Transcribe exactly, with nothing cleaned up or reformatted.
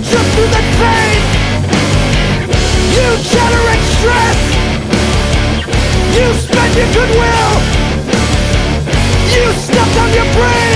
just through the pain. You generate stress. You spend your goodwill. You stuffed on your brain.